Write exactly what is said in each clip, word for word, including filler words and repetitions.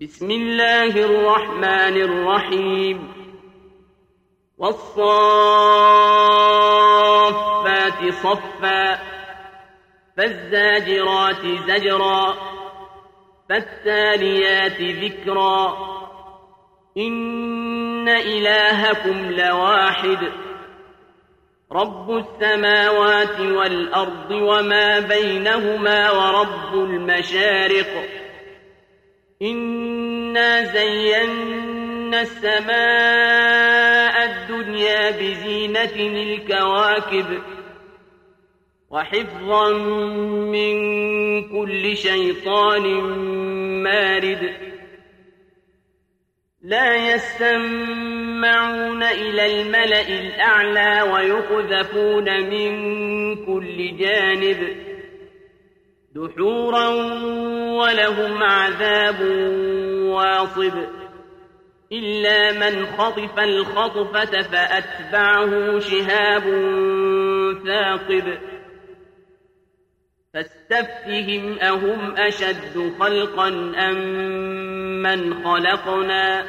بسم الله الرحمن الرحيم والصافات صفا فالزاجرات زجرا فالتاليات ذكرا إن إلهكم لواحد رب السماوات والأرض وما بينهما ورب المشارق إنا زينا السماء الدنيا بزينة الكواكب وحفظا من كل شيطان مارد لا يسمعون إلى الملأ الأعلى ويقذفون من كل جانب دحورا ولهم عذاب واصب إلا من خطف الخطفة فأتبعه شهاب ثاقب فاستفتهم أهم أشد خلقا أم من خلقنا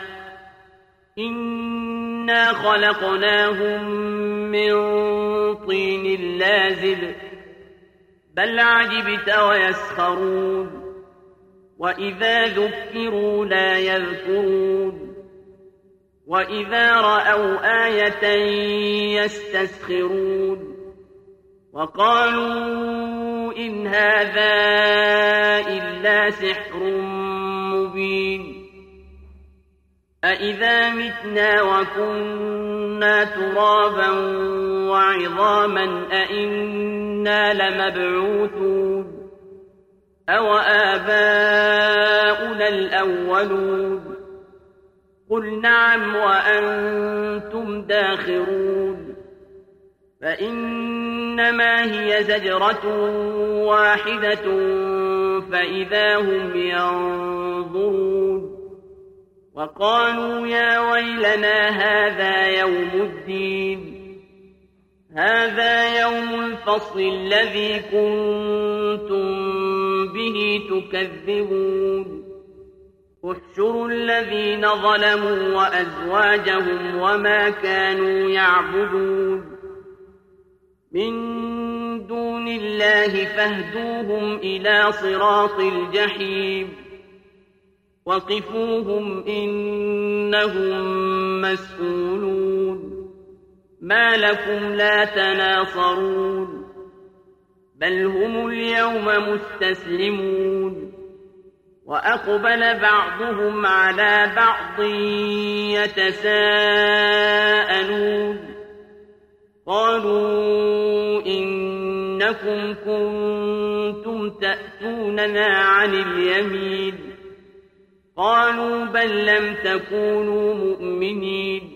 إنا خلقناهم من طين لازب بل عجبت ويسخرون وإذا ذكروا لا يذكرون وإذا رأوا آية يستسخرون وقالوا إن هذا إلا سحر مبين أإذا متنا وكنا ترابا وعظاما أإنا لمبعوثون أو آباؤنا الأولون قل نعم وأنتم داخرون فإنما هي زجرة واحدة فإذا هم ينظرون وقالوا يا ويلنا هذا يوم الدين هذا يوم الفصل الذي كنتم به تكذبون احشروا الذين ظلموا وأزواجهم وما كانوا يعبدون من دون الله فاهدوهم إلى صراط الجحيم وقفوهم إنهم مسؤولون ما لكم لا تناصرون بل هم اليوم مستسلمون وأقبل بعضهم على بعض يتساءلون قالوا إنكم كنتم تأتوننا عن اليمين قالوا بل لم تكونوا مؤمنين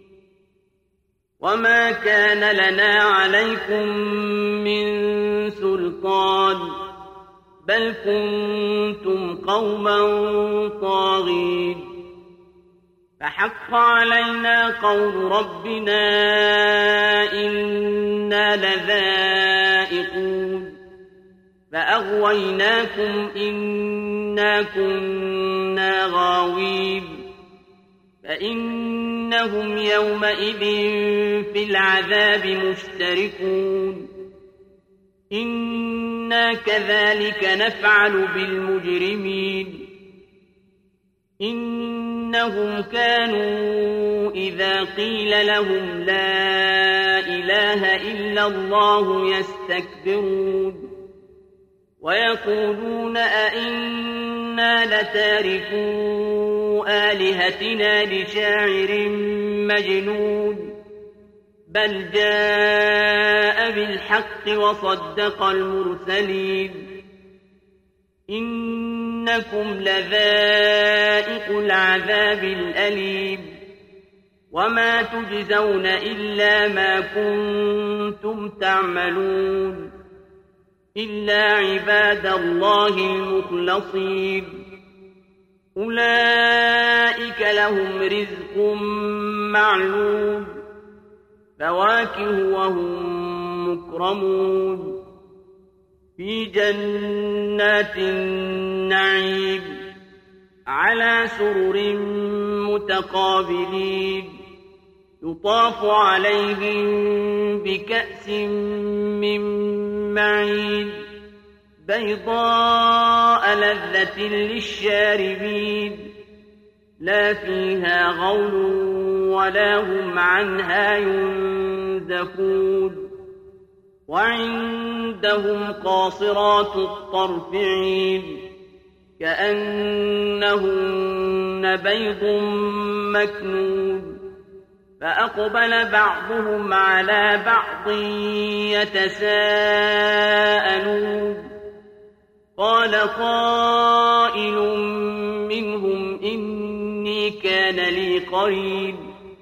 وما كان لنا عليكم من سلطان بل كنتم قوما طاغين فحق علينا قول ربنا إنا لذائقون فأغويناكم إنا كنا غاوين فإنهم يومئذ في العذاب مشتركون إنا كذلك نفعل بالمجرمين إنهم كانوا إذا قيل لهم لا إله إلا الله يستكبرون ويقولون أئنا لتاركو آلهتنا لشاعر مجنون بل جاء بالحق وصدق المرسلين إنكم لذائق العذاب الأليم وما تجزون إلا ما كنتم تعملون إلا عباد الله المخلصين أولئك لهم رزق معلوم فواكه وهم مكرمون في جنات النعيم على سرر متقابلين يطاف عليهم بكأس من معين بيضاء لذة للشاربين لا فيها غول ولا هم عنها ينزفون وعندهم قاصرات الطرف عين كأنهن بيض مكنون فأقبل بعضهم على بعض يتساءلون قال قائل منهم إني كان لي قرين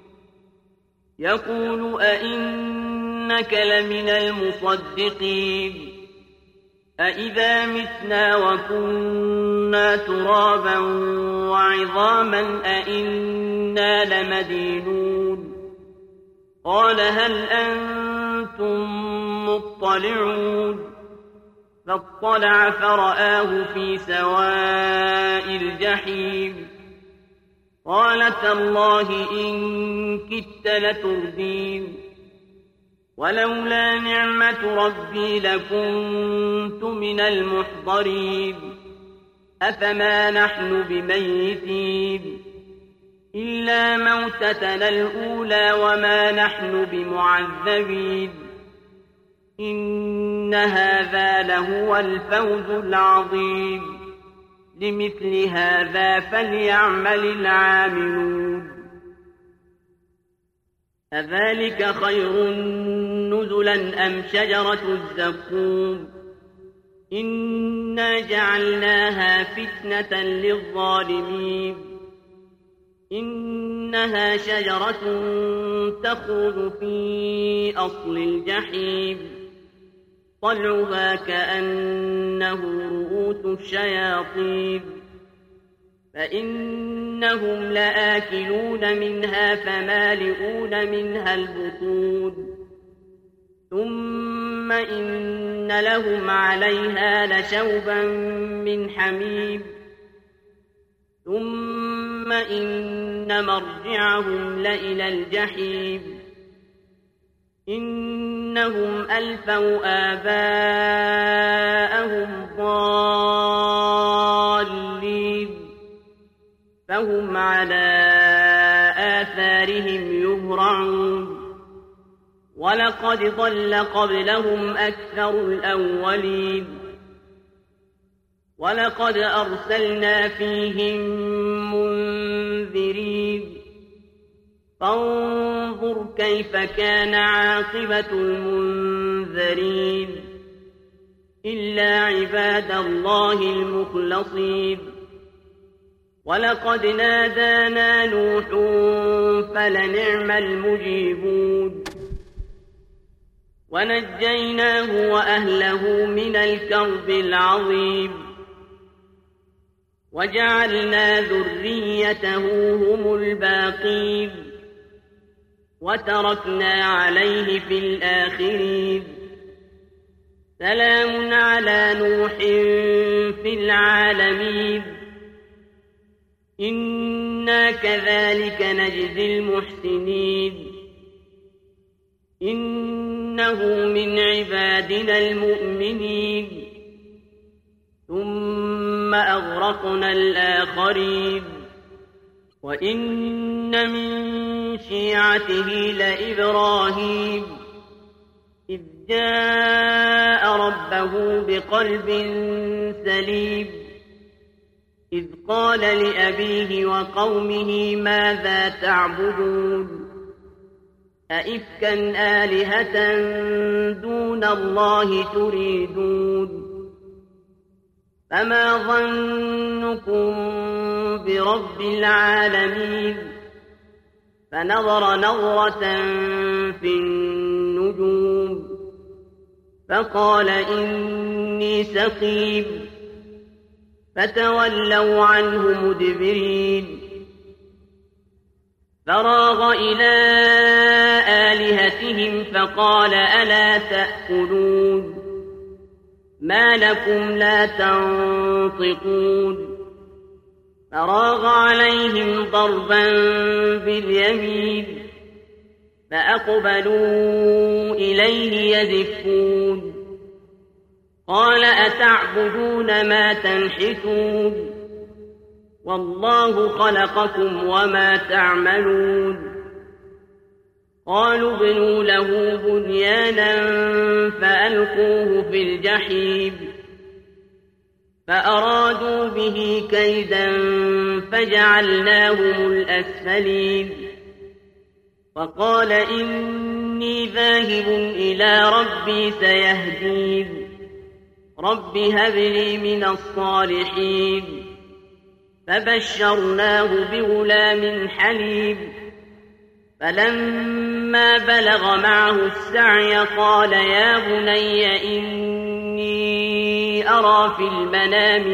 يقول أئنك لمن المصدقين أئذا متنا وكنا ترابا وعظاما أئنا لمدينون قال هل أنتم مطلعون فاطلع فرآه في سواء الجحيم قال تالله إن كدت لتردين ولولا نعمة ربي لكنت من المحضرين أفما نحن بميتين إلا موتتنا الأولى وما نحن بمعذبين إن هذا لهو الفوز العظيم لمثل هذا فليعمل العاملون أذلك خير نزلا أم شجرة الزقوم إنا جعلناها فتنة للظالمين إنها شجرة تخرج في أصل الجحيم طلعها كأنه رؤوس الشياطين فإنهم لآكلون منها فمالئون منها البطون ثم إن لهم عليها لشوبا من حميم ثم إن مرجعهم لإلى الجحيم إنهم ألفوا آباءهم ضالين فهم على آثارهم يهرعون ولقد ضل قبلهم أكثر الأولين ولقد أرسلنا فيهم منذرين فانظر كيف كان عاقبة المنذرين إلا عباد الله المخلصين ولقد نادانا نوح فلنعم المجيبون ونجيناه وأهله من الكرب العظيم وجعلنا ذريته هم الباقين وتركنا عليه في الآخرين سلام على نوح في العالمين إنا كذلك نجزي المحسنين إنه من عبادنا المؤمنين ثم أغرقنا الآخرين وإن من شيعته لإبراهيم إذ جاء ربه بقلب سليم إذ قال لأبيه وقومه ماذا تعبدون أئفكا آلهة دون الله تريدون فما ظنكم برب العالمين فنظر نظرة في النجوم فقال إني سقيم فتولوا عنه مدبرين فراغ إلى آلهتهم فقال ألا تأكلون ما لكم لا تنطقون فراغ عليهم ضربا باليمين فأقبلوا إليه يزفون قال أتعبدون ما تنحتون والله خلقكم وما تعملون قالوا ابنوا له بنيانا فألقوه في الجحيم فأرادوا به كيدا فجعلناهم الأسفلين وقال إني ذاهب إلى ربي سيهدين رب هب لي من الصالحين فبشرناه بغلام حليم فلما بلغ معه السعي قال يا بني إني أرى في المنام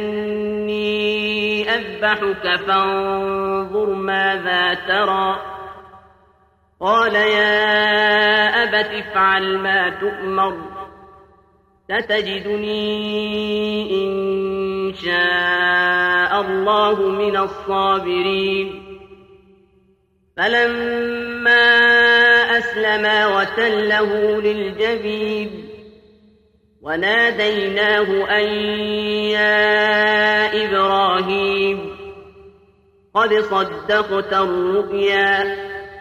أني أذبحك فانظر ماذا ترى قال يا أبت افعل ما تؤمر ستجدني إن شاء الله من الصابرين فلما أسلما وتله للجبين وناديناه أن يا إبراهيم قد صدقت الرؤيا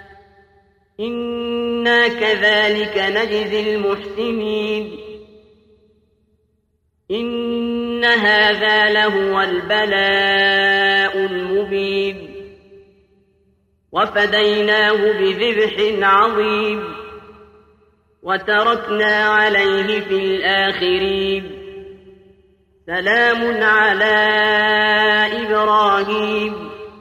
إنا كذلك نجزي المحسنين إن هذا لهو البلاء المبين وفديناه بذبح عظيم وتركنا عليه في الآخرين سلام على إبراهيم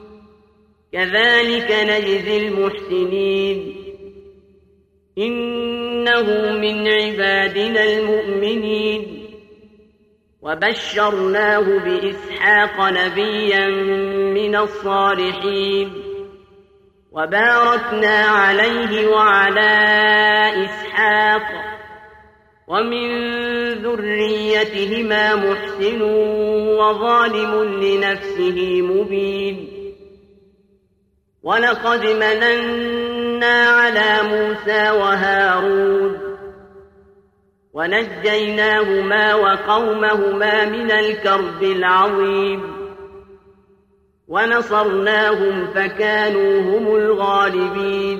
كذلك نجزي المحسنين إنه من عبادنا المؤمنين وبشرناه بإسحاق نبيا من الصالحين وباركنا عليه وعلى إسحاق ومن ذريتهما محسن وظالم لنفسه مبين ولقد مننا على موسى وهارون ونجيناهما وقومهما من الكرب العظيم ونصرناهم فكانوا هم الغالبين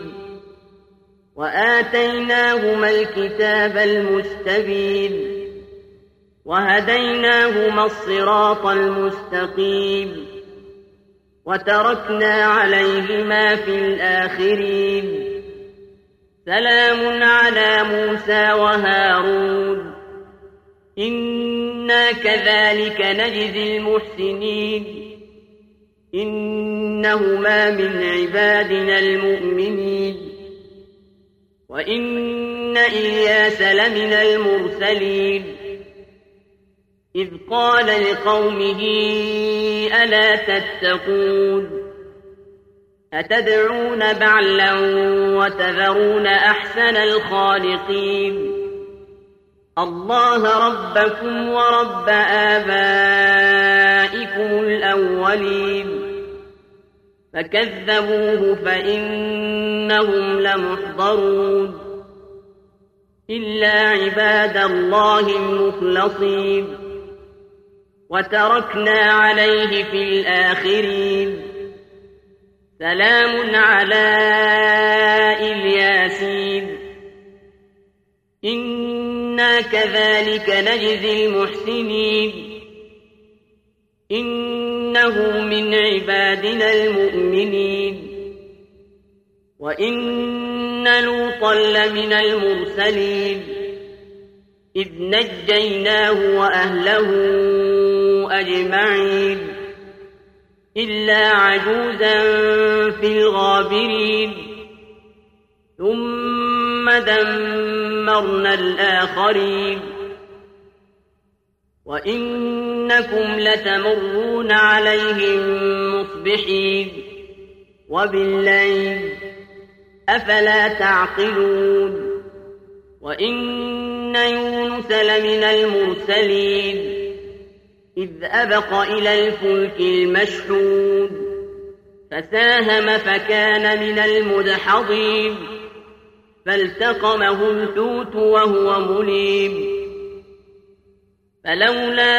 وآتيناهما الكتاب المستبين وهديناهما الصراط المستقيم وتركنا عليهما في الآخرين سلام على موسى وهارون إنا كذلك نجزي المحسنين إنهما من عبادنا المؤمنين وإن إلياس لمن المرسلين إذ قال لقومه ألا تتقون أتدعون بعلا وتذرون أحسن الخالقين الله ربكم ورب آبائكم الأولين فكذبوه فإنهم لمحضرون إلا عباد الله المخلصين وتركنا عليه في الآخرين سلام على الياسين إنا كذلك نجزي المحسنين إنه من عبادنا المؤمنين وإن لوطا لمن المرسلين إذ نجيناه وأهله أجمعين إلا عجوزا في الغابرين ثم دمرنا الآخرين وإنكم لتمرون عليهم مصبحين وبالليل أفلا تعقلون وإن يونس لمن المرسلين إذ أبق إلى الفلك المشحون فساهم فكان من المدحضين فالتقمه الحوت وهو مليم فلولا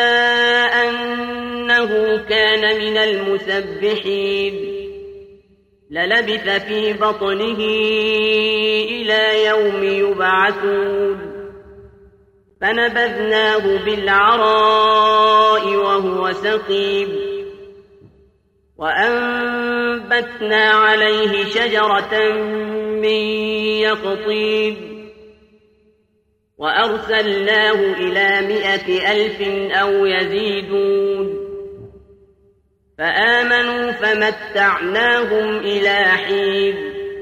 أنه كان من المسبحين للبث في بطنه إلى يوم يبعثون فنبذناه بالعراء وهو سقيم وأنبتنا عليه شجرة من يقطين وأرسلناه إلى مائة ألف أو يزيدون فآمنوا فمتعناهم إلى حين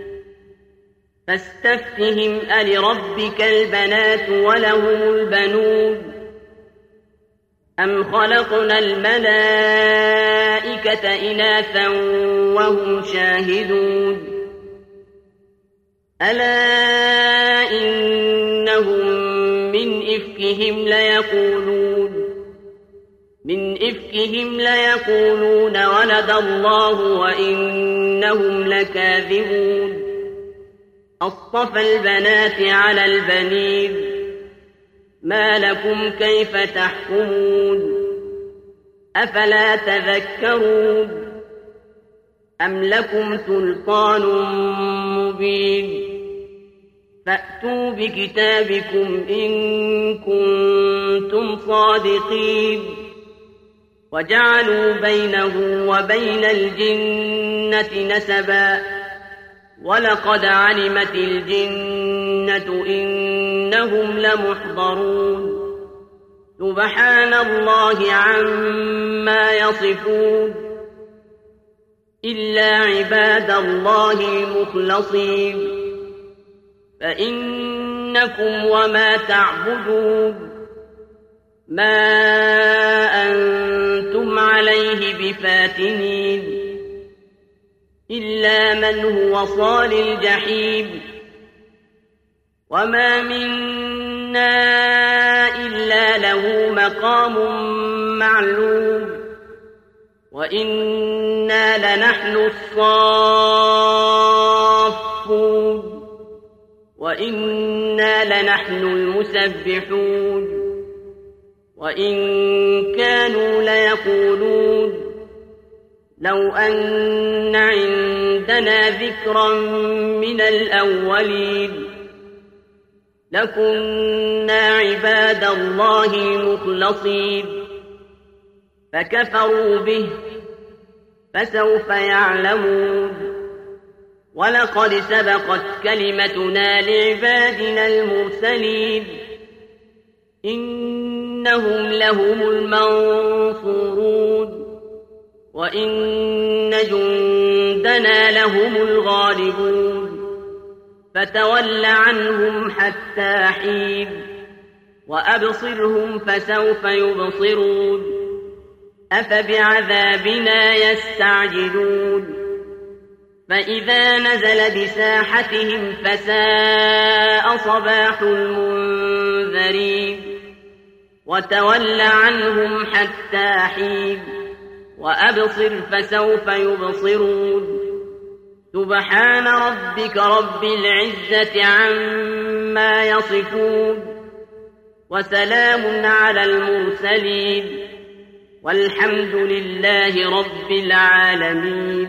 فاستفتهم ألربك البنات ولهم البنون أم خلقنا الملائكة إناثا وهم شاهدون ألا إنهم من إفكهم ليقولون من إفكهم ليقولون ولد الله وإنهم لكاذبون أصطفى البنات على البنين ما لكم كيف تحكمون أفلا تذكرون أم لكم سلطان مبين فأتوا بكتابكم إن كنتم صادقين وجعلوا بينه وبين الجنة نسبا ولقد علمت الجنة إنهم لمحضرون سبحان الله عما يصفون إلا عباد الله المخلصين فإنكم وما تعبدون ما أنتم عليه بفاتنين إلا من هو صال الجحيم وما منا إلا له مقام معلوم وإنا لنحن الصافون وإنا لنحن المسبحون وإن كانوا ليقولون لو أن عندنا ذكرا من الأولين لكنا عباد الله المخلصين فكفروا به فسوف يعلمون ولقد سبقت كلمتنا لعبادنا المرسلين إنهم لهم المنصورون وإن جندنا لهم الغالبون فتول عنهم حتى حين وأبصرهم فسوف يبصرون أفبعذابنا يستعجلون فإذا نزل بساحتهم فساء صباح المنذرين وتول عنهم حتى حين وأبصر فسوف يبصرون سبحان ربك رب العزة عما يصفون وسلام على المرسلين والحمد لله رب العالمين.